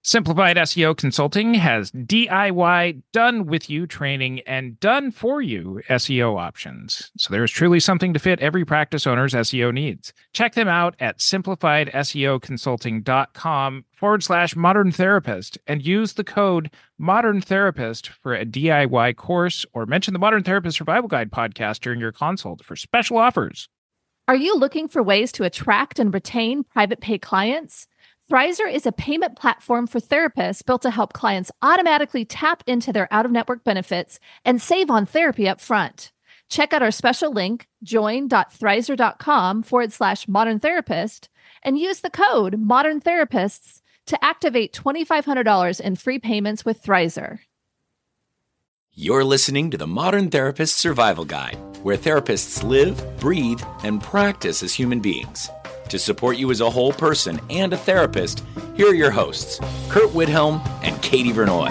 Simplified SEO Consulting has DIY done with you training and done for you SEO options. So there is truly something to fit every practice owner's SEO needs. Check them out at simplifiedseoconsulting.com/modern therapist and use the code modern therapist for a DIY course, or mention the Modern Therapist Survival Guide podcast during your consult for special offers. Are you looking for ways to attract and retain private pay clients? Thrizer is a payment platform for therapists built to help clients automatically tap into their out-of-network benefits and save on therapy up front. Check out our special link, join.thrizer.com/modern therapist, and use the code modern therapists to activate $2,500 in free payments with Thrizer. You're listening to the Modern Therapist Survival Guide, where therapists live, breathe, and practice as human beings. To support you as a whole person and a therapist, here are your hosts, Kurt Widhelm and Katie Vernoy.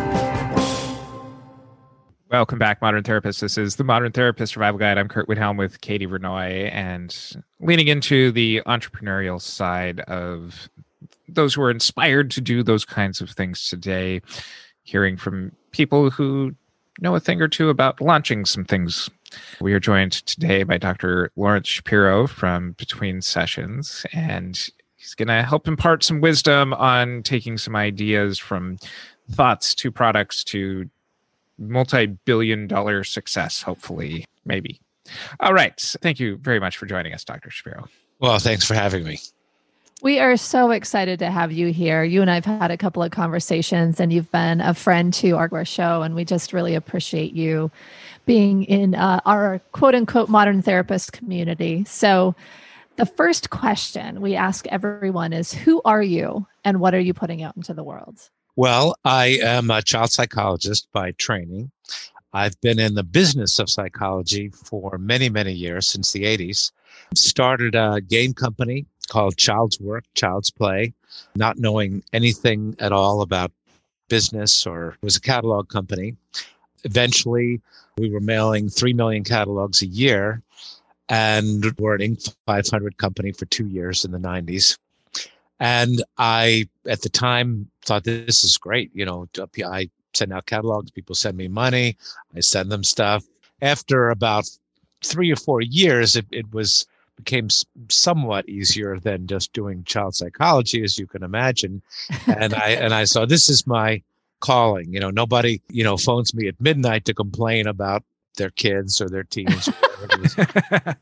Welcome back, Modern Therapists. This is the Modern Therapist Survival Guide. I'm Kurt Widhelm with Katie Vernoy, and leaning into the entrepreneurial side of those who are inspired to do those kinds of things today, hearing from people who know a thing or two about launching some things. We are joined today by Dr. Lawrence Shapiro from Between Sessions, and he's going to help impart some wisdom on taking some ideas from thoughts to products to multi-billion-dollar success, hopefully, maybe. All right. Thank you very much for joining us, Dr. Shapiro. Well, thanks for having me. We are so excited to have you here. You and I have had a couple of conversations, and you've been a friend to our show, and we just really appreciate you being in our quote-unquote modern therapist community. So the first question we ask everyone is, who are you and what are you putting out into the world? Well, I am a child psychologist by training. I've been in the business of psychology for many, many years, since the 80s. Started a game company called Child's Work, Child's Play, not knowing anything at all about business, or it was a catalog company. Eventually, we were mailing 3 million catalogs a year, and were an Inc. 500 company for 2 years in the 90s. And I, at the time, thought, this is great. You know, I send out catalogs, people send me money, I send them stuff. After about 3 or 4 years, it became somewhat easier than just doing child psychology, as you can imagine. And I saw, this is my calling. You know, nobody, phones me at midnight to complain about their kids or their teens. Or whatever it is.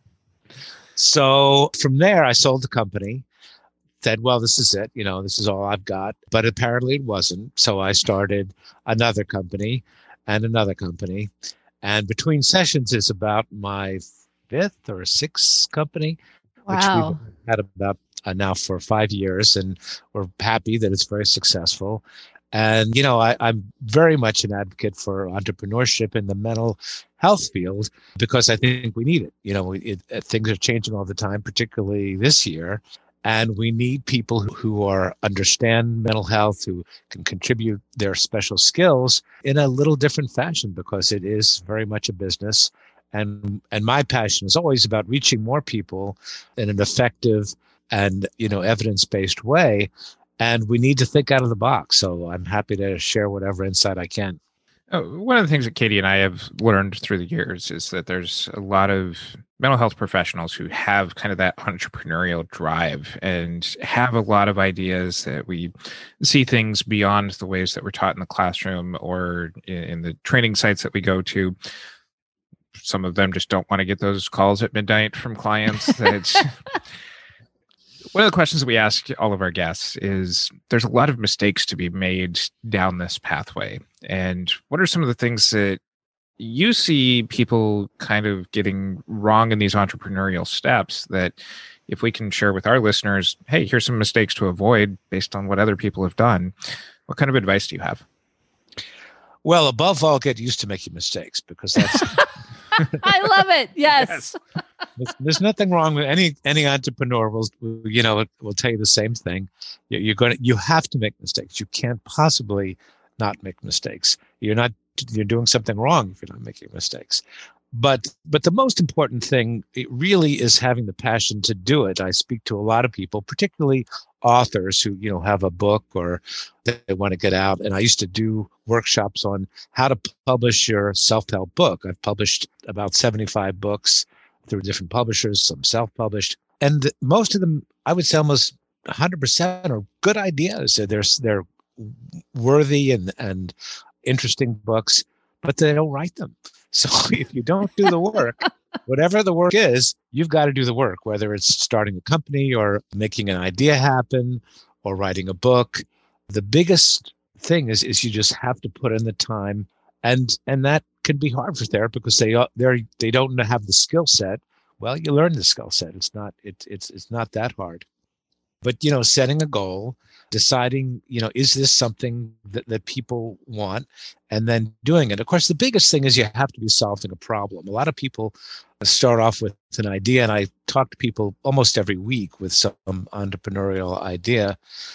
So from there, I sold the company, said, well, this is it. This is all I've got. But apparently it wasn't. So I started another company and another company. And Between Sessions is about my 5th or 6th company, Wow. which we've had about now for 5 years, and we're happy that it's very successful. And, I'm very much an advocate for entrepreneurship in the mental health field, because I think we need it. Things are changing all the time, particularly this year. And we need people who understand mental health, who can contribute their special skills in a little different fashion, because it is very much a business. And my passion is always about reaching more people in an effective and, evidence-based way. And we need to think out of the box. So I'm happy to share whatever insight I can. One of the things that Katie and I have learned through the years is that there's a lot of mental health professionals who have kind of that entrepreneurial drive and have a lot of ideas, that we see things beyond the ways that we're taught in the classroom or in the training sites that we go to. Some of them just don't want to get those calls at midnight from clients. One of the questions that we ask all of our guests is, there's a lot of mistakes to be made down this pathway. And what are some of the things that you see people kind of getting wrong in these entrepreneurial steps, that if we can share with our listeners, hey, here's some mistakes to avoid based on what other people have done, what kind of advice do you have? Well, above all, get used to making mistakes, because that's... I love it. Yes. There's nothing wrong with any entrepreneur will tell you the same thing. You have to make mistakes. You can't possibly not make mistakes. You're doing something wrong if you're not making mistakes. But the most important thing, it really is having the passion to do it. I speak to a lot of people, particularly authors who, have a book or they want to get out. And I used to do workshops on how to publish your self-help book. I've published about 75 books through different publishers, some self-published. And most of them, I would say almost 100% are good ideas. They're worthy and interesting books, but they don't write them. So if you don't do the work, whatever the work is, you've got to do the work, whether it's starting a company or making an idea happen or writing a book. The biggest thing is you just have to put in the time, and that can be hard for therapists because they don't have the skill set. Well, you learn the skill set. It's not that hard. But, setting a goal, deciding, is this something that people want, and then doing it. Of course, the biggest thing is you have to be solving a problem. A lot of people start off with an idea, and I talk to people almost every week with some entrepreneurial idea,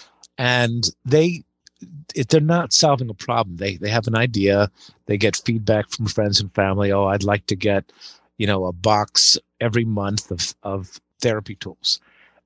and they're not solving a problem. They have an idea. They get feedback from friends and family. Oh, I'd like to get, a box every month of therapy tools.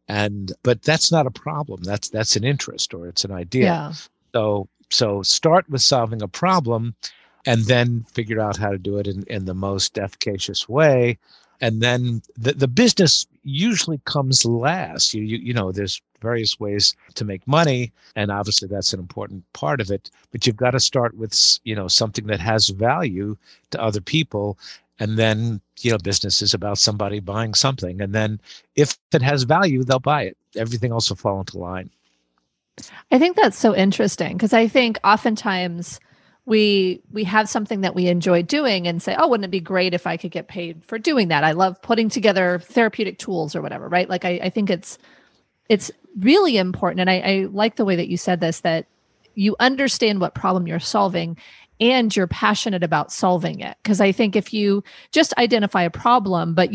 But that's not a problem. That's an interest or it's an idea. Yeah. So start with solving a problem and then figure out how to do it in the most efficacious way. And then the business usually comes last. There's various ways to make money, and obviously that's an important part of it. But you've got to start with, something that has value to other people. And then, business is about somebody buying something. And then if it has value, they'll buy it. Everything else will fall into line. I think that's so interesting because I think oftentimes we have something that we enjoy doing and say, oh, wouldn't it be great if I could get paid for doing that? I love putting together therapeutic tools or whatever, right? Like I think it's really important. And I like the way that you said this, that you understand what problem you're solving and you're passionate about solving it. Because I think if you just identify a problem, but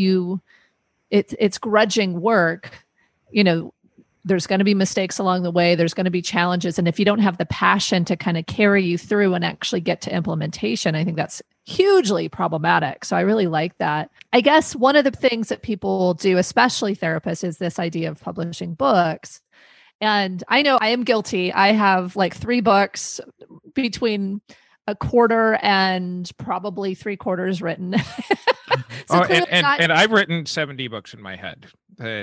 it's grudging work, there's going to be mistakes along the way. There's going to be challenges. And if you don't have the passion to kind of carry you through and actually get to implementation, I think that's hugely problematic. So I really like that. I guess one of the things that people do, especially therapists, is this idea of publishing books. And I know I am guilty. I have like 3 books between a quarter and probably 3/4 written. And I've written 70 books in my head. I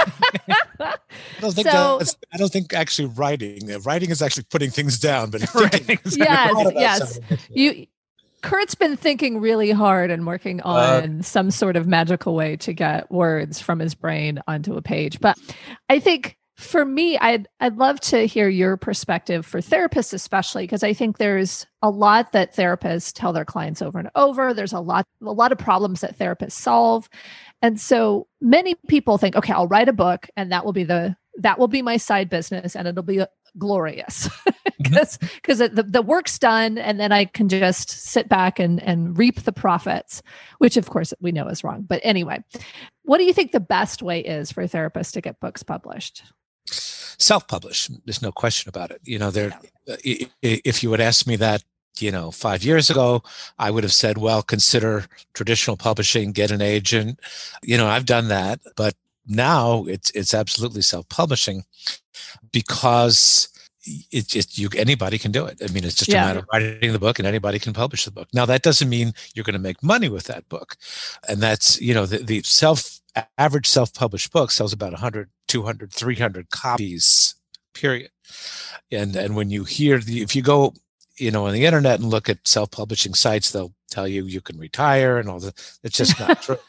don't think actually writing is actually putting things down, but yes. Kurt's been thinking really hard and working on some sort of magical way to get words from his brain onto a page. But I think for me, I'd love to hear your perspective for therapists, especially because I think there's a lot that therapists tell their clients over and over. There's a lot of problems that therapists solve. And so many people think, okay, I'll write a book and that will be my side business and it'll be glorious because the work's done and then I can just sit back and reap the profits, which of course we know is wrong. But anyway, what do you think the best way is for therapists to get books published? Self-publish. There's no question about it. If you would ask me that, 5 years ago, I would have said, well, consider traditional publishing, get an agent. I've done that, but now it's absolutely self-publishing because anybody can do it. I mean, it's just a matter of writing the book and anybody can publish the book. Now, that doesn't mean you're going to make money with that book. And that's, the average self-published book sells about 100, 200, 300 copies, period. And when you hear if you go, on the internet and look at self-publishing sites, they'll tell you can retire and all that. It's just not true.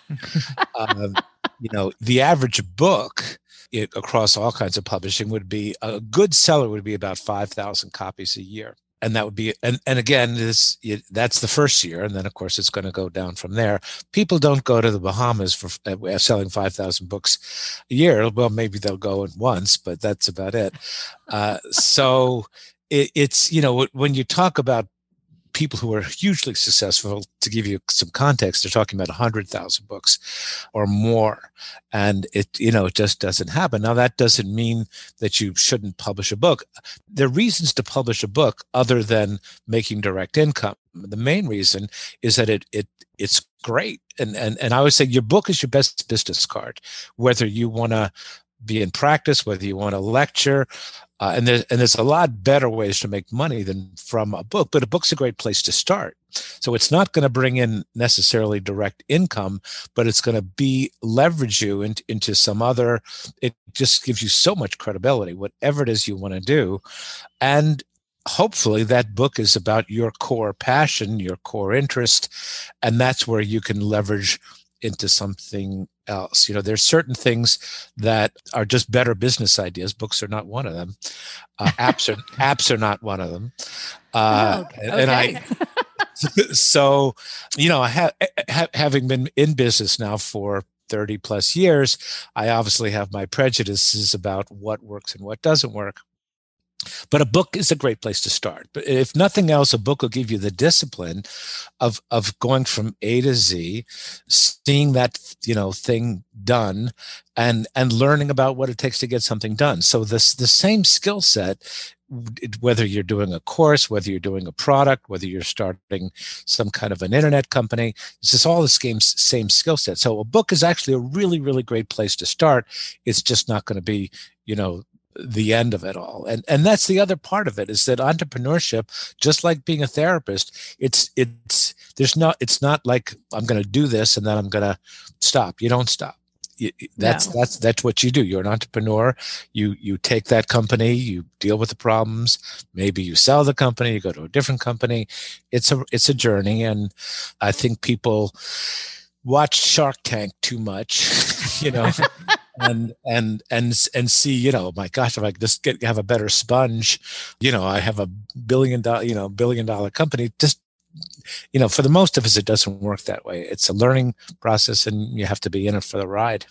The average book across all kinds of publishing would be a good seller would be about 5,000 copies a year. And that would be, and again, that's the first year. And then of course it's going to go down from there. People don't go to the Bahamas for selling 5,000 books a year. Well, maybe they'll go at once, but that's about it. So it's, when you talk about people who are hugely successful, to give you some context, they're talking about 100,000 books or more. And it just doesn't happen. Now, that doesn't mean that you shouldn't publish a book. There are reasons to publish a book other than making direct income. The main reason is that it's great. And I always say your book is your best business card, whether you want to be in practice, whether you want to lecture, and there's a lot better ways to make money than from a book, but a book's a great place to start. So it's not going to bring in necessarily direct income, but it's going to leverage you into some other, it just gives you so much credibility, whatever it is you want to do. And hopefully that book is about your core passion, your core interest, and that's where you can leverage into something else. There's certain things that are just better business ideas. Books are not one of them. Apps are not one of them. Okay. So, having been in business now for 30 plus years, I obviously have my prejudices about what works and what doesn't work. But a book is a great place to start. But if nothing else, a book will give you the discipline of going from A to Z, seeing that thing done, and learning about what it takes to get something done. So the same skill set, whether you're doing a course, whether you're doing a product, whether you're starting some kind of an internet company, it's just all the same skill set. So a book is actually a really, really great place to start. It's just not going to be, the end of it all. And that's the other part of it, is that entrepreneurship, just like being a therapist, it's not like I'm going to do this and then I'm going to stop. You don't stop. That's what you do. You're an entrepreneur. You take that company, you deal with the problems. Maybe you sell the company, you go to a different company. It's a journey. And I think people watch Shark Tank too much, and see, my gosh, if I just have a better sponge, I have $1 billion company. Just, for the most of us, it doesn't work that way. It's a learning process, and you have to be in it for the ride.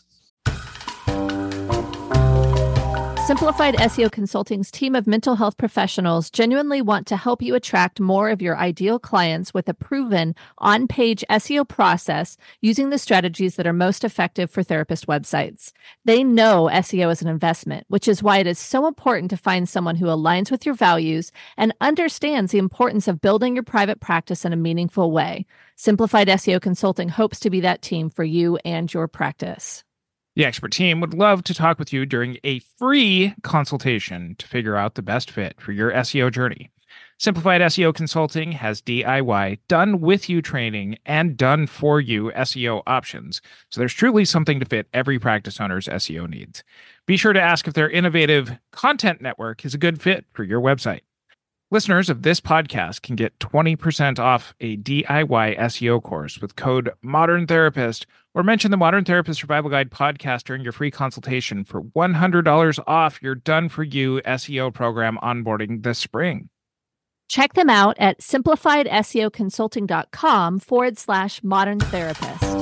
Simplified SEO Consulting's team of mental health professionals genuinely want to help you attract more of your ideal clients with a proven on-page SEO process using the strategies that are most effective for therapist websites. They know SEO is an investment, which is why it is so important to find someone who aligns with your values and understands the importance of building your private practice in a meaningful way. Simplified SEO Consulting hopes to be that team for you and your practice. The expert team would love to talk with you during a free consultation to figure out the best fit for your SEO journey. Simplified SEO Consulting has DIY, done with you training, and done for you SEO options. So there's truly something to fit every practice owner's SEO needs. Be sure to ask if their innovative content network is a good fit for your website. Listeners of this podcast can get 20% off a DIY SEO course with code Modern Therapist, or mention the Modern Therapist Survival Guide podcast during your free consultation for $100 off your done-for-you SEO program onboarding this spring. Check them out at simplifiedseoconsulting.com/modern therapist.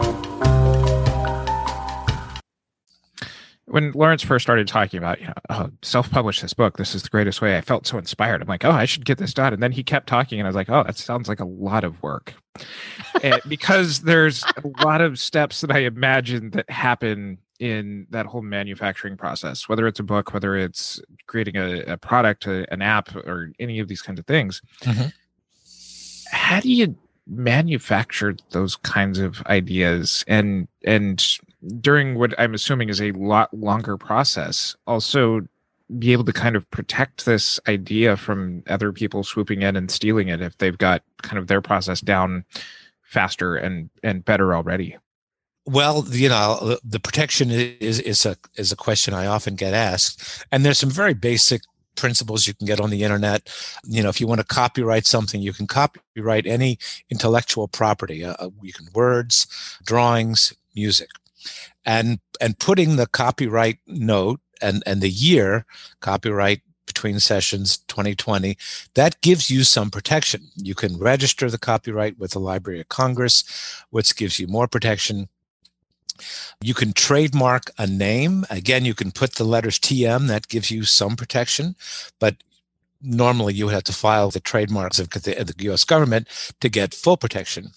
When Lawrence first started talking about, self-publish this book, this is the greatest way, I felt so inspired. I'm like, oh, I should get this done. And then he kept talking and I was like, oh, that sounds like a lot of work. Because there's a lot of steps that I imagine that happen in that whole manufacturing process, whether it's a book, whether it's creating a product, an app, or any of these kinds of things. Mm-hmm. How do you manufacture those kinds of ideas and during what I'm assuming is a lot longer process, also be able to kind of protect this idea from other people swooping in and stealing it if they've got kind of their process down faster and better already? Well, the protection is a question I often get asked, and there's some very basic principles you can get on the internet. If you want to copyright something, you can copyright any intellectual property. You can words, drawings, music, and putting the copyright note and the year, copyright between sessions 2020, that gives you some protection. You can register the copyright with the Library of Congress, which gives you more protection. You can trademark a name. Again, you can put the letters TM. That gives you some protection. But normally you would have to file the trademarks of the U.S. government to get full protection.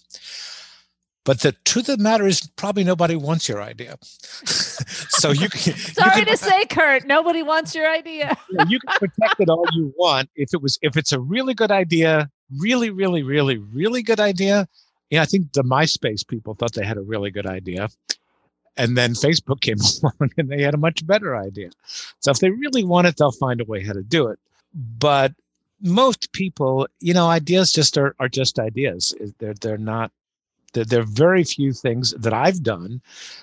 But the truth of the matter is probably nobody wants your idea. So you can... Sorry to say, Kurt, nobody wants your idea. You can protect it all you want. If it's a really good idea, really, really, really, really good idea. Yeah, I think the MySpace people thought they had a really good idea. And then Facebook came along and they had a much better idea. So if they really want it, they'll find a way how to do it. But most people, ideas just are just ideas. They're not. There are very few things that I've done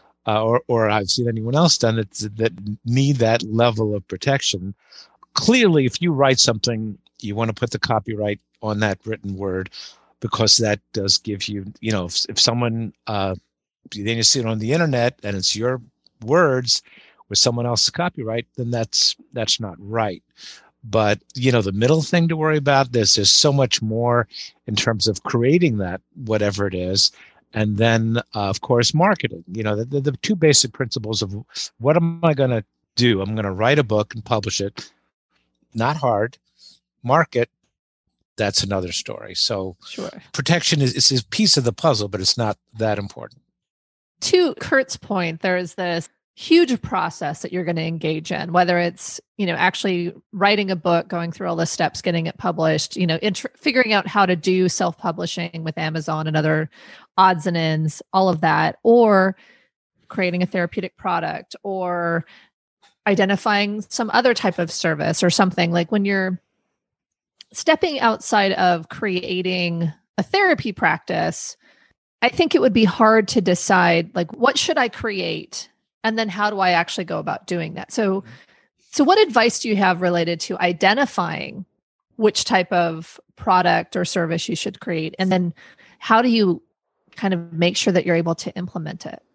or I've seen anyone else done that need that level of protection. Clearly, if you write something, you want to put the copyright on that written word because that does give you, if someone, then you see it on the internet and it's your words with someone else's copyright, then that's not right. But, the middle thing to worry about, there's so much more in terms of creating that, whatever it is. And then, of course, marketing. The two basic principles of what am I going to do? I'm going to write a book and publish it. Not hard. Market, that's another story. So sure. Protection is a piece of the puzzle, but it's not that important. To Kurt's point, there's this huge process that you're going to engage in, whether it's, actually writing a book, going through all the steps, getting it published, figuring out how to do self-publishing with Amazon and other odds and ends, all of that, or creating a therapeutic product or identifying some other type of service or something. Like when you're stepping outside of creating a therapy practice, I think it would be hard to decide, like, what should I create? And then how do I actually go about doing that? So what advice do you have related to identifying which type of product or service you should create? And then how do you kind of make sure that you're able to implement it?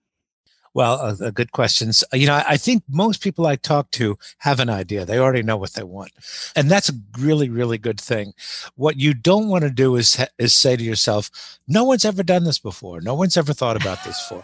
Well, good questions. I think most people I talk to have an idea. They already know what they want. And that's a really, really good thing. What you don't want to do is say to yourself, no one's ever done this before. No one's ever thought about this before.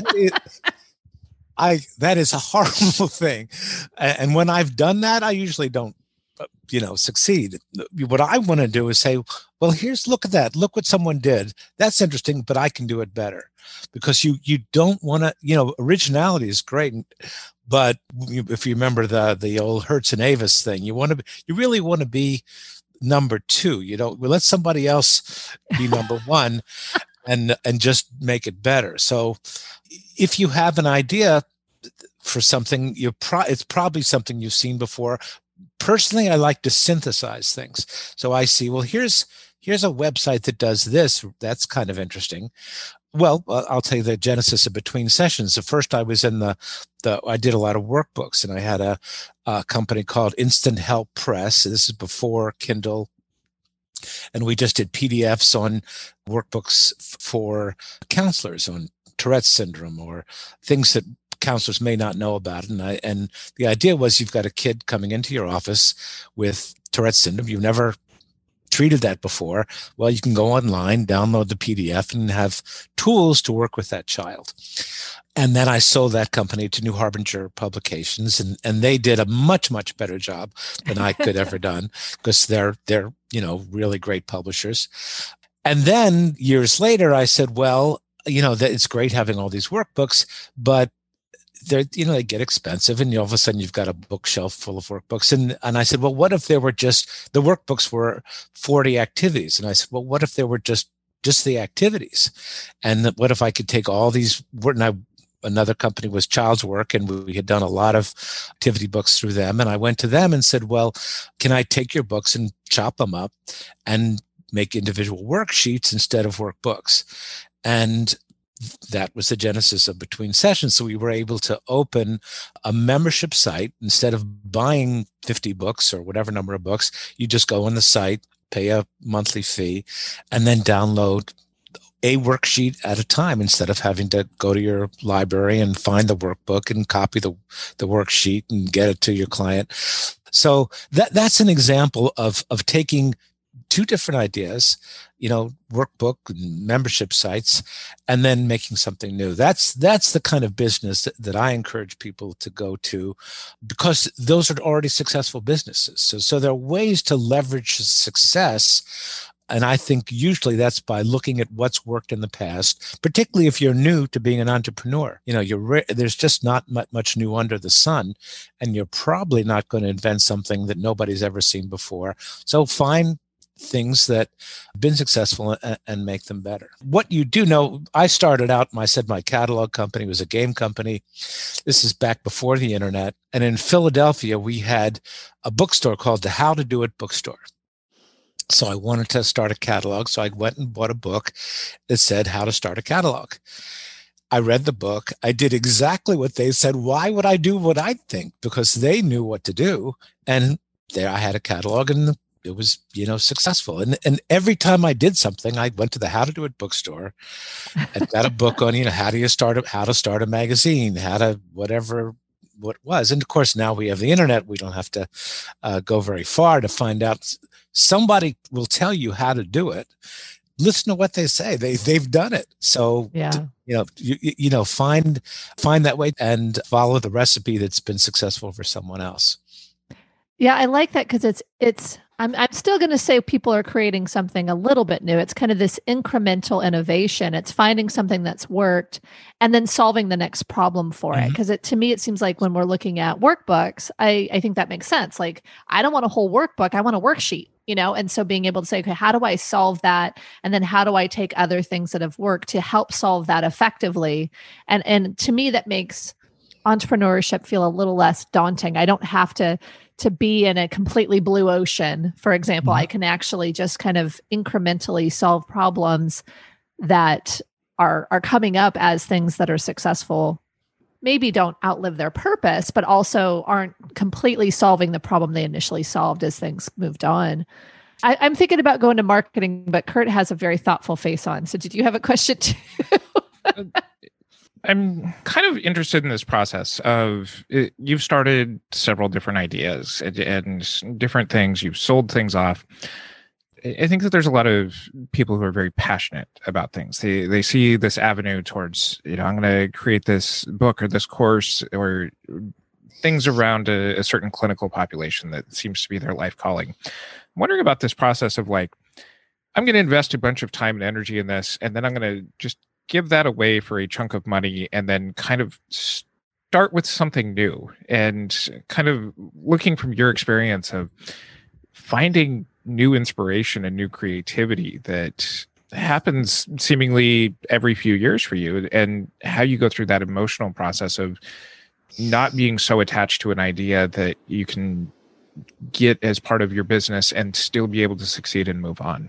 That is a horrible thing. And when I've done that, I usually don't, succeed. What I want to do is say, well, look at that. Look what someone did. That's interesting, but I can do it better. Because you don't want to, originality is great. But if you remember the old Hertz and Avis thing, you really want to be number two. Let somebody else be number one and just make it better. So if you have an idea for something, it's probably something you've seen before. Personally, I like to synthesize things. So I see, well, here's a website that does this. That's kind of interesting. Well, I'll tell you the genesis of Between Sessions. At first, I was in I did a lot of workbooks, and I had a company called Instant Help Press. This is before Kindle. And we just did PDFs on workbooks for counselors on Tourette's syndrome or things that counselors may not know about. And the idea was you've got a kid coming into your office with Tourette's syndrome. You've never treated that before. Well, you can go online, download the PDF, and have tools to work with that child. And then I sold that company to New Harbinger Publications, and they did a much, much better job than I could ever done because they're really great publishers. And then years later, I said, well, that it's great having all these workbooks, but they get expensive, and all of a sudden you've got a bookshelf full of workbooks. And I said, well, what if there were just the workbooks were 40 activities? And I said, well, what if there were just the activities? And what if I could take all these? Another company was Child's Work, and we had done a lot of activity books through them. And I went to them and said, well, can I take your books and chop them up and make individual worksheets instead of workbooks? And that was the genesis of Between Sessions. So we were able to open a membership site. Instead of buying 50 books or whatever number of books, you just go on the site, pay a monthly fee, and then download a worksheet at a time instead of having to go to your library and find the workbook and copy the worksheet and get it to your client. So that's an example of taking two different ideas, workbook and membership sites, and then making something new. That's the kind of business that I encourage people to go to, because those are already successful businesses. So there are ways to leverage success. And I think usually that's by looking at what's worked in the past, particularly if you're new to being an entrepreneur. There's just not much new under the sun, and you're probably not going to invent something that nobody's ever seen before. So find things that have been successful and make them better. What you do know, I started out, I said my catalog company was a game company. This is back before the internet. And in Philadelphia, we had a bookstore called the How to Do It bookstore. So I wanted to start a catalog. So I went and bought a book that said how to start a catalog. I read the book. I did exactly what they said. Why would I do what I think? Because they knew what to do. And there I had a catalog, and it was, successful. And every time I did something, I went to the How to Do It bookstore and got a book on, how to start a magazine, how to whatever what was. And of course, now we have the internet. We don't have to go very far to find out. Somebody will tell you how to do it. Listen to what they say. They've done it. So, yeah. Find that way and follow the recipe that's been successful for someone else. Yeah, I like that, because I'm still going to say people are creating something a little bit new. It's kind of this incremental innovation. It's finding something that's worked and then solving the next problem for it. Because to me, it seems like when we're looking at workbooks, I think that makes sense. Like, I don't want a whole workbook. I want a worksheet, and so being able to say, okay, how do I solve that? And then how do I take other things that have worked to help solve that effectively? And to me, that makes entrepreneurship feel a little less daunting. I don't have to be in a completely blue ocean. For example, I can actually just kind of incrementally solve problems that are coming up as things that are successful, maybe don't outlive their purpose, but also aren't completely solving the problem they initially solved as things moved on. I'm thinking about going to marketing, but Kurt has a very thoughtful face on. So did you have a question too? I'm kind of interested in this process of you've started several different ideas and different things. You've sold things off. I think that there's a lot of people who are very passionate about things. They see this avenue towards, I'm going to create this book or this course or things around a certain clinical population that seems to be their life calling. I'm wondering about this process of like, I'm going to invest a bunch of time and energy in this, and then I'm going to just give that away for a chunk of money and then kind of start with something new, and kind of looking from your experience of finding new inspiration and new creativity that happens seemingly every few years for you, and how you go through that emotional process of not being so attached to an idea that you can get as part of your business and still be able to succeed and move on.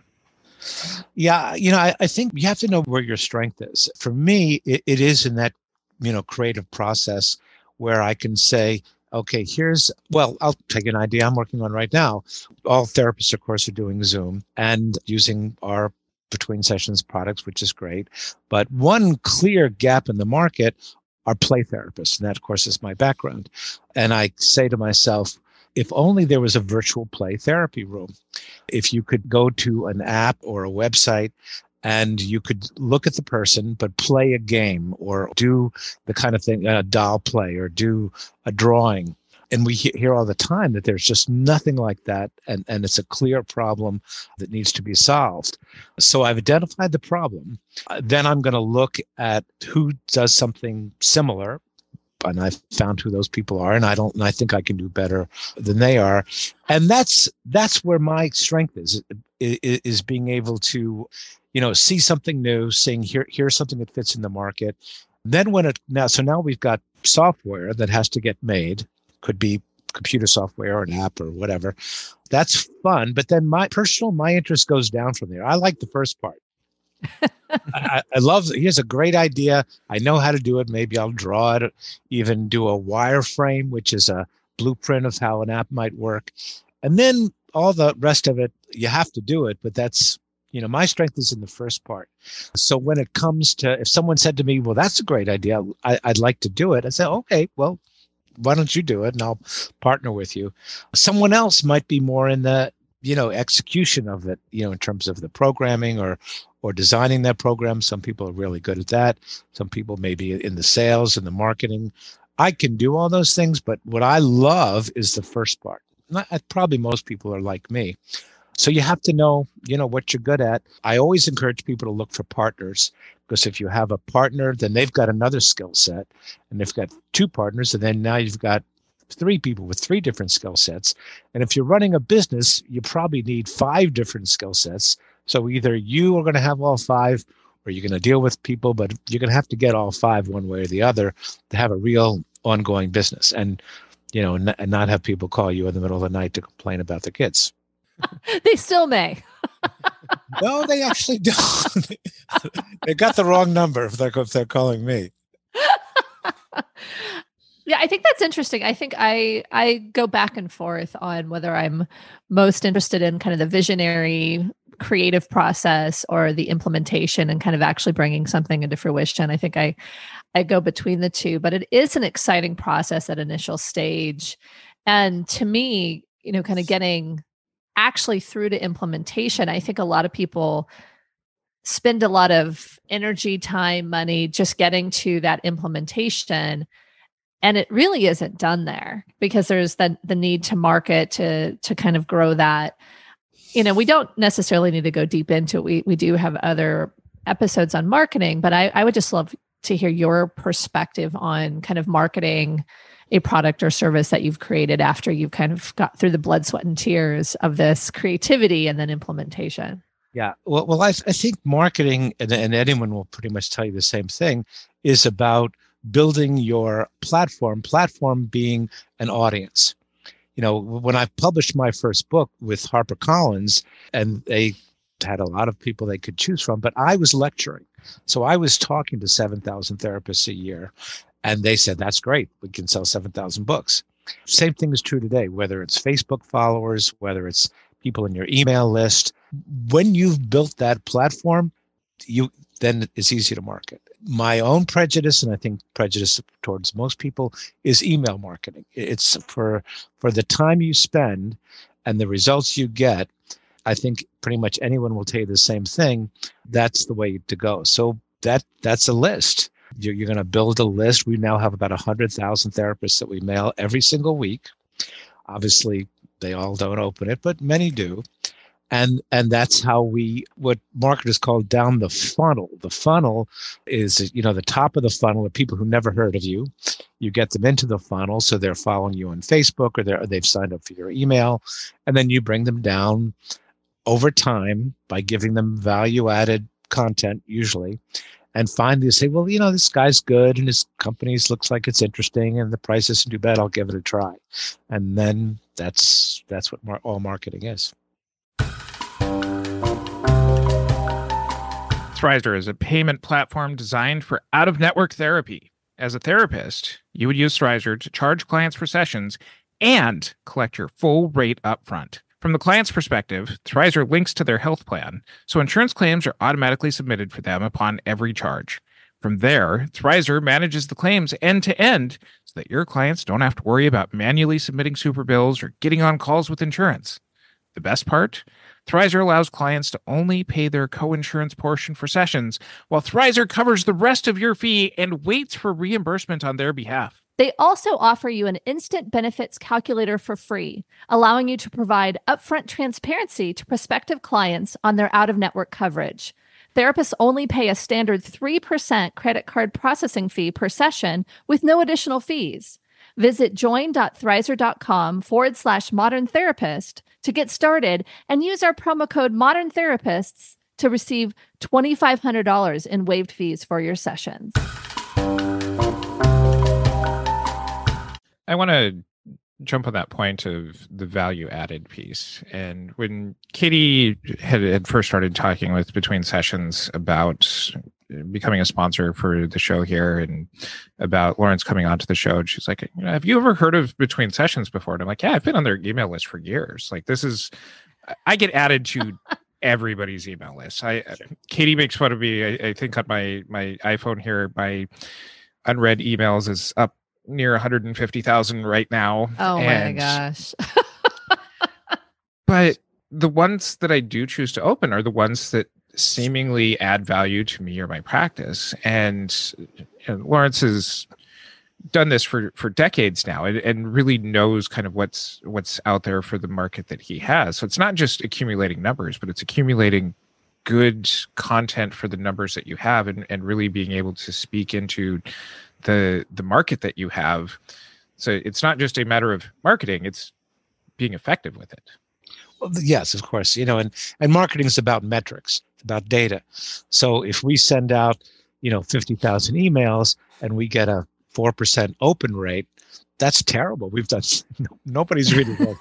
Yeah, I think you have to know where your strength is. For me, it is in that, creative process where I can say, okay, I'll take an idea I'm working on right now. All therapists, of course, are doing Zoom and using our Between Sessions products, which is great. But one clear gap in the market are play therapists. And that, of course, is my background. And I say to myself, if only there was a virtual play therapy room. If you could go to an app or a website and you could look at the person, but play a game or do the kind of thing, a doll play or do a drawing. And we hear all the time that there's just nothing like that. And it's a clear problem that needs to be solved. So I've identified the problem. Then I'm going to look at who does something similar. And I've found who those people are, and I think I can do better than they are. And that's where my strength is being able to, see something new, saying here's something that fits in the market. Then now we've got software that has to get made, could be computer software or an app or whatever. That's fun. But then my interest goes down from there. I like the first part. I love, here's a great idea. I know how to do it. Maybe I'll draw it, even do a wireframe, which is a blueprint of how an app might work. And then all the rest of it, you have to do it. But that's, my strength is in the first part. So when it comes to, if someone said to me, well, that's a great idea, I'd like to do it. I say, okay, well, why don't you do it? And I'll partner with you. Someone else might be more in the, execution of it, in terms of the programming or designing that program. Some people are really good at that. Some people may be in the sales and the marketing. I can do all those things, but what I love is the first part. Probably most people are like me. So you have to know, what you're good at. I always encourage people to look for partners, because if you have a partner, then they've got another skill set, and they've got two partners, and then now you've got three people with three different skill sets. And if you're running a business, you probably need 5 different skill sets. So either you are going to have all 5, or you're going to deal with people, but you're going to have to get all 5 one way or the other to have a real ongoing business, and and not have people call you in the middle of the night to complain about their kids. They still may. No, they actually don't. They got the wrong number if they're calling me. Yeah, I think that's interesting. I think I go back and forth on whether I'm most interested in kind of the visionary creative process or the implementation and kind of actually bringing something into fruition. I think I go between the two, but it is an exciting process at initial stage. And to me, kind of getting actually through to implementation, I think a lot of people spend a lot of energy, time, money just getting to that implementation. And it really isn't done there, because there's the need to market, to kind of grow that. We don't necessarily need to go deep into it. We do have other episodes on marketing, but I would just love to hear your perspective on kind of marketing a product or service that you've created after you've kind of got through the blood, sweat, and tears of this creativity and then implementation. Yeah. Well, I think marketing, and anyone will pretty much tell you the same thing, is about building your platform being an audience. When I published my first book with HarperCollins, and they had a lot of people they could choose from, but I was lecturing. So I was talking to 7,000 therapists a year, and they said, that's great. We can sell 7,000 books. Same thing is true today, whether it's Facebook followers, whether it's people in your email list. When you've built that platform, then it's easy to market. My own prejudice, and I think prejudice towards most people, is email marketing. It's for the time you spend and the results you get. I think pretty much anyone will tell you the same thing. That's the way to go. So that's a list. You're going to build a list. We now have about 100,000 therapists that we mail every single week. Obviously, they all don't open it, but many do. And that's how what marketers call down the funnel. The funnel is, the top of the funnel are people who never heard of you. You get them into the funnel, so they're following you on Facebook, or they've signed up for your email, and then you bring them down over time by giving them value-added content, usually, and finally say, well, this guy's good, and his company looks like it's interesting, and the price isn't too bad. I'll give it a try, and then that's what all marketing is. Thrizer is a payment platform designed for out-of-network therapy. As a therapist, you would use Thrizer to charge clients for sessions and collect your full rate upfront. From the client's perspective, Thrizer links to their health plan, so insurance claims are automatically submitted for them upon every charge. From there, Thrizer manages the claims end-to-end so that your clients don't have to worry about manually submitting super bills or getting on calls with insurance. The best part? Thrizer allows clients to only pay their co-insurance portion for sessions, while Thrizer covers the rest of your fee and waits for reimbursement on their behalf. They also offer you an instant benefits calculator for free, allowing you to provide upfront transparency to prospective clients on their out-of-network coverage. Therapists only pay a standard 3% credit card processing fee per session with no additional fees. Visit join.thrizer.com/modern therapist to get started and use our promo code Modern Therapists to receive $2,500 in waived fees for your sessions. I want to jump on that point of the value added piece. And when Katie had first started talking with Between Sessions about becoming a sponsor for the show here and about Lawrence coming onto the show, and she's like, have you ever heard of Between Sessions before? And I'm like, yeah, I've been on their email list for years. Like, I get added to everybody's email list. Katie makes fun of me. I think on my iPhone here, my unread emails is up near 150,000 right now. Oh my gosh. But the ones that I do choose to open are the ones that seemingly add value to me or my practice. And Lawrence has done this for decades now, and really knows kind of what's out there for the market that he has. So it's not just accumulating numbers, but it's accumulating good content for the numbers that you have, and really being able to speak into the market that you have. So it's not just a matter of marketing, it's being effective with it. Well, yes, of course. And marketing is about metrics, about data. So if we send out, 50,000 emails and we get a 4% open rate, that's terrible. We've done, nobody's really done.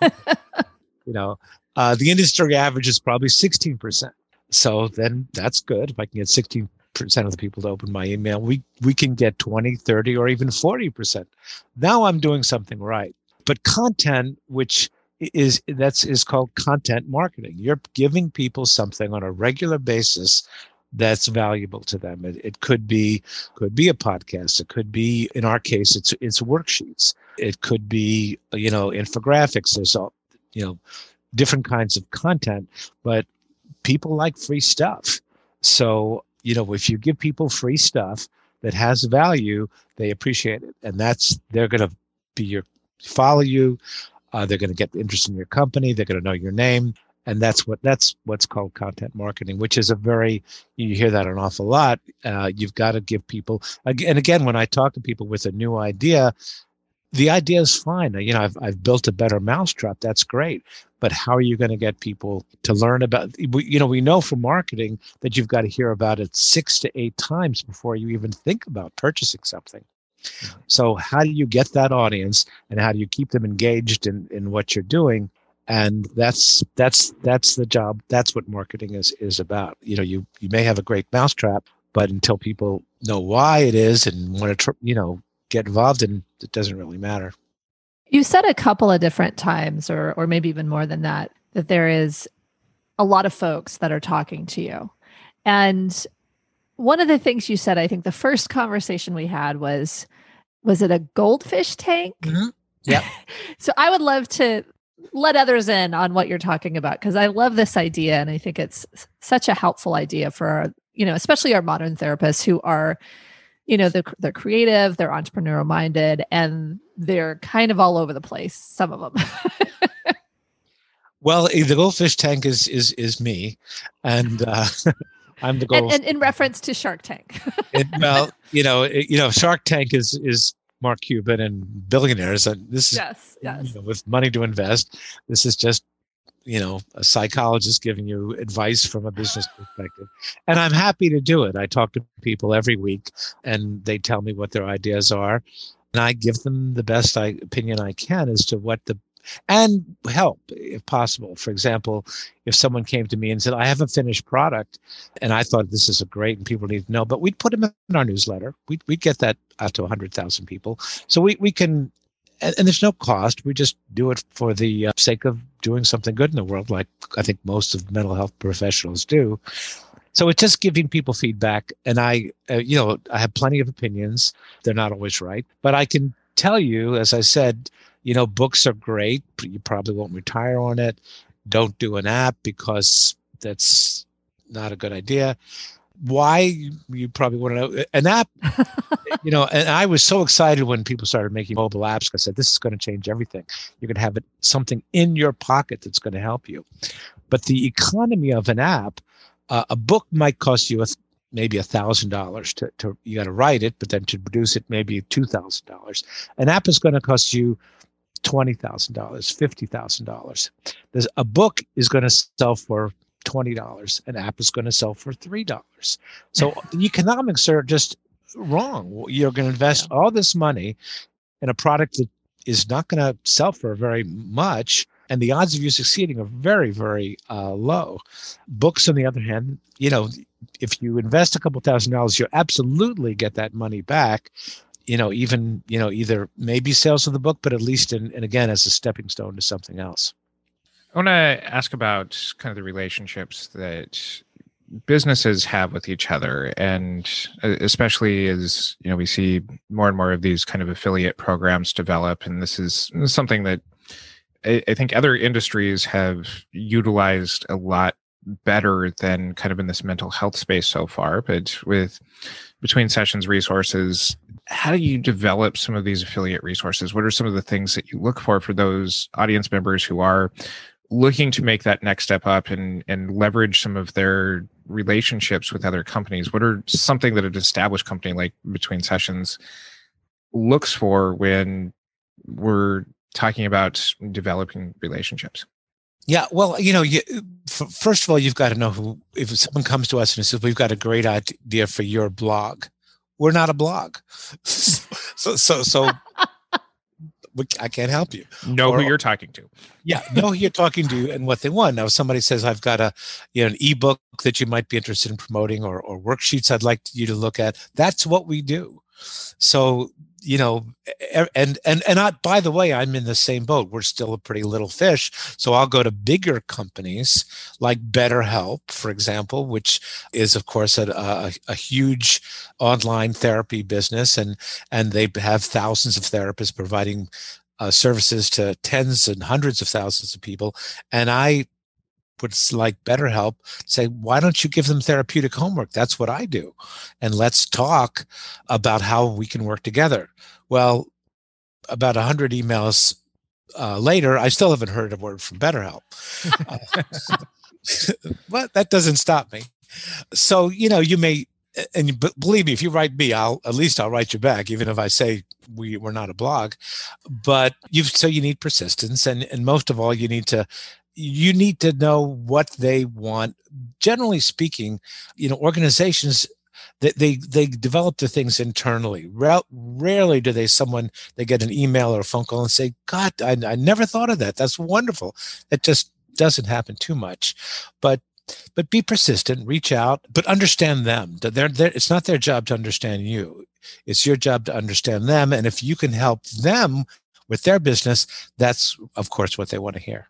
The industry average is probably 16%. So then that's good. If I can get 16% of the people to open my email, we can get 20, 30, or even 40%. Now I'm doing something right. But content, which is called content marketing. You're giving people something on a regular basis that's valuable to them. It could be a podcast. It could be, in our case, it's worksheets. It could be, infographics. There's different kinds of content, but people like free stuff. So, if you give people free stuff that has value, they appreciate it. And they're going to follow you. They're going to get interested in your company. They're going to know your name. And that's what's called content marketing, which is you hear that an awful lot. You've got to give people, and again, when I talk to people with a new idea, the idea is fine. I've built a better mousetrap. That's great. But how are you going to get people to learn about, we know from marketing that you've got to hear about it 6 to 8 times before you even think about purchasing something. So how do you get that audience, and how do you keep them engaged in what you're doing? And that's the job. That's what marketing is about. You may have a great mousetrap, but until people know why it is and want to, get involved in, it doesn't really matter. You said a couple of different times, or maybe even more than that there is a lot of folks that are talking to you. And one of the things you said, I think the first conversation we had was it a goldfish tank? Mm-hmm. Yeah. So I would love to let others in on what you're talking about, because I love this idea. And I think it's such a helpful idea for, especially our modern therapists who are, they're creative, they're entrepreneurial minded, and they're kind of all over the place, some of them. Well, the goldfish tank is me. And I'm the gold. And in reference to Shark Tank. Shark Tank is Mark Cuban and billionaires. And this is yes. With money to invest. This is just, a psychologist giving you advice from a business perspective. And I'm happy to do it. I talk to people every week, and they tell me what their ideas are. And I give them the best opinion I can as to and help if possible. For example, if someone came to me and said, I have a finished product and I thought this is great and people need to know, but we'd put them in our newsletter. We'd get that out to 100,000 people. So we can, and there's no cost. We just do it for the sake of doing something good in the world, like I think most of mental health professionals do. So it's just giving people feedback. And I have plenty of opinions. They're not always right, but I can tell you, as I said, books are great, but you probably won't retire on it. Don't do an app because that's not a good idea. Why? You probably want to know. An app, and I was so excited when people started making mobile apps. I said, this is going to change everything. You're going to have something in your pocket that's going to help you. But the economy of an app, a book might cost you maybe $1,000 to you got to write it, but then to produce it, maybe $2,000. An app is going to cost you $20,000, $50,000. There's a book is going to sell for $20. An app is going to sell for $3. So the economics are just wrong. You're going to invest all this money in a product that is not going to sell for very much, and the odds of you succeeding are very, very low. Books, on the other hand, if you invest a couple $1,000s, you absolutely get that money back. Either maybe sales of the book, but at least, and again, as a stepping stone to something else. I want to ask about kind of the relationships that businesses have with each other, and especially as we see more and more of these kind of affiliate programs develop, and this is something that I think other industries have utilized a lot better than kind of in this mental health space so far. But with Between Sessions resources, how do you develop some of these affiliate resources? What are some of the things that you look for those audience members who are looking to make that next step up and leverage some of their relationships with other companies? What are something that an established company like Between Sessions looks for when we're talking about developing relationships? Yeah, well, first of all, you've got to know if someone comes to us and says, we've got a great idea for your blog. We're not a blog. So I can't help you. Know who you're talking to. Yeah, know who you're talking to and what they want. Now, if somebody says, I've got an ebook that you might be interested in promoting or worksheets I'd like you to look at, that's what we do. So, and by the way, I'm in the same boat. We're still a pretty little fish. So I'll go to bigger companies like BetterHelp, for example, which is, of course, a huge online therapy business. And they have thousands of therapists providing services to tens and hundreds of thousands of people. And I would like BetterHelp say, why don't you give them therapeutic homework? That's what I do. And let's talk about how we can work together. Well, about 100 emails later, I still haven't heard a word from BetterHelp. But that doesn't stop me. So, you may, and believe me, if you write me, I'll write you back, even if I say we're not a blog. But you need persistence. And most of all, you need to know what they want. Generally speaking, organizations that they develop the things internally. Rarely do they get an email or a phone call and say, God, I never thought of that. That's wonderful. It just doesn't happen too much. But be persistent, reach out, but understand them. It's not their job to understand you. It's your job to understand them. And if you can help them with their business, that's, of course, what they want to hear.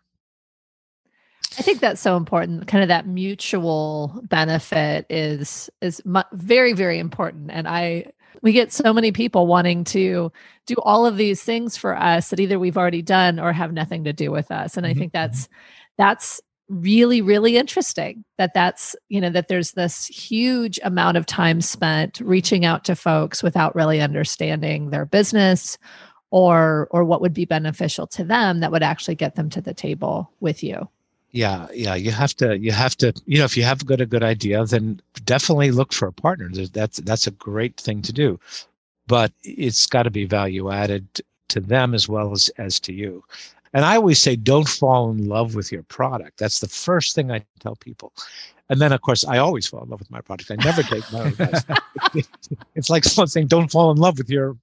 I think that's so important. Kind of that mutual benefit is very, very important. And we get so many people wanting to do all of these things for us that either we've already done or have nothing to do with us. And I think that's really, really interesting that there's this huge amount of time spent reaching out to folks without really understanding their business or what would be beneficial to them that would actually get them to the table with you. Yeah. You have to, if you have got a good idea, then definitely look for a partner. That's a great thing to do, but it's got to be value added to them as well as to you. And I always say, don't fall in love with your product. That's the first thing I tell people. And then, of course, I always fall in love with my product. I never take my advice. It's like someone saying, don't fall in love with your,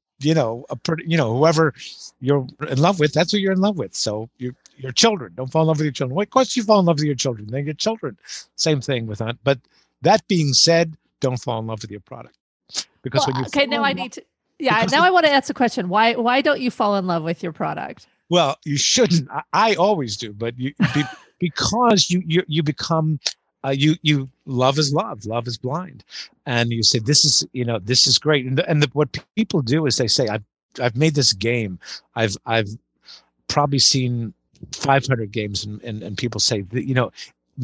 whoever you're in love with, that's who you're in love with. So your children, don't fall in love with your children. Well, of course you fall in love with your children. They're your children. Same thing with that. But that being said, don't fall in love with your product. Because when you now I want to ask a question. Why don't you fall in love with your product? Well, you shouldn't. I always do, but because you become you love is love. Love is blind, and you say this is great. And what people do is they say I've made this game. I've probably seen 500 games, and people say that,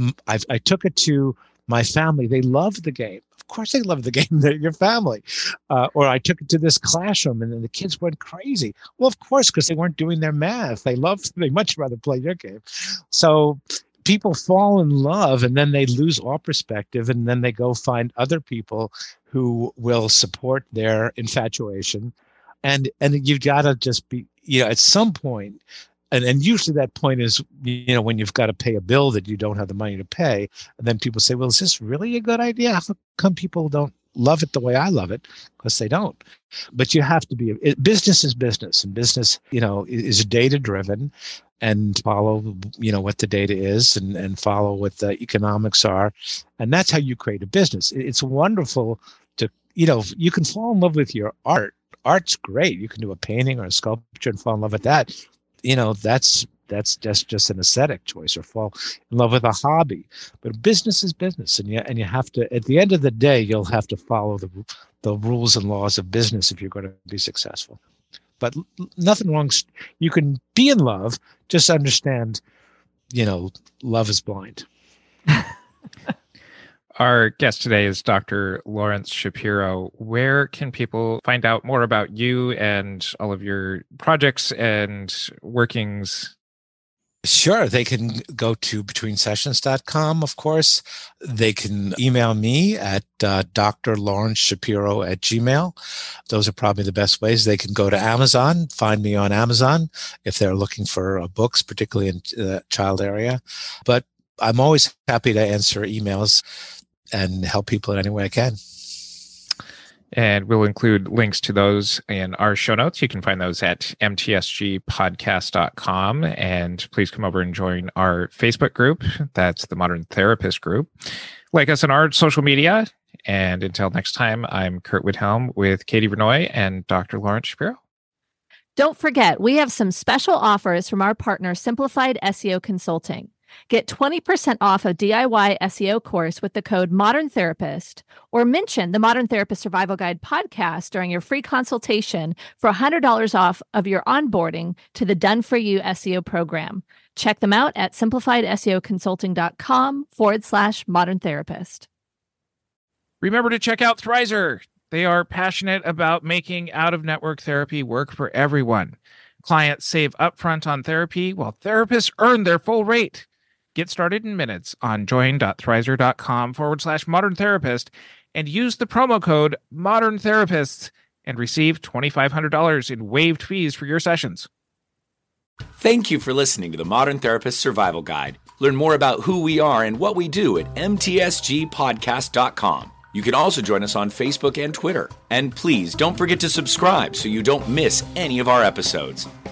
I took it to my family. They loved the game. Of course they love the game. They're your family. Or I took it to this classroom and then the kids went crazy. Well, of course, because they weren't doing their math. They much rather play your game. So people fall in love and then they lose all perspective and then they go find other people who will support their infatuation. And you've got to just be, at some point, and usually that point is, when you've got to pay a bill that you don't have the money to pay. And then people say, well, is this really a good idea? How come people don't love it the way I love it? Because they don't. But you have to business is business. And business, is data driven and follow, what the data is and follow what the economics are. And that's how you create a business. It's wonderful to, you can fall in love with your art. Art's great. You can do a painting or a sculpture and fall in love with that. That's just an aesthetic choice, or fall in love with a hobby. But business is business, and you have to. At the end of the day, you'll have to follow the rules and laws of business if you're going to be successful. but nothing wrong. You can be in love, just understand, love is blind. Our guest today is Dr. Lawrence Shapiro. Where can people find out more about you and all of your projects and workings? Sure. They can go to betweensessions.com, of course. They can email me at drlawrenceshapiro@gmail. Those are probably the best ways. They can go to Amazon, find me on Amazon if they're looking for books, particularly in the child area. But I'm always happy to answer emails and help people in any way I can. And we'll include links to those in our show notes. You can find those at mtsgpodcast.com. And please come over and join our Facebook group. That's the Modern Therapist group. Like us on our social media. And until next time, I'm Kurt Widhelm with Katie Vernoy and Dr. Lawrence Shapiro. Don't forget, we have some special offers from our partner, Simplified SEO Consulting. Get 20% off a DIY SEO course with the code Modern Therapist, or mention the Modern Therapist Survival Guide podcast during your free consultation for $100 off of your onboarding to the Done For You SEO program. Check them out at simplifiedseoconsulting.com/Modern Therapist. Remember to check out Thrizer. They are passionate about making out-of-network therapy work for everyone. Clients save upfront on therapy while therapists earn their full rate. Get started in minutes on join.thrizer.com/Modern Therapist and use the promo code Modern Therapists and receive $2,500 in waived fees for your sessions. Thank you for listening to the Modern Therapist Survival Guide. Learn more about who we are and what we do at mtsgpodcast.com. You can also join us on Facebook and Twitter. And please don't forget to subscribe so you don't miss any of our episodes.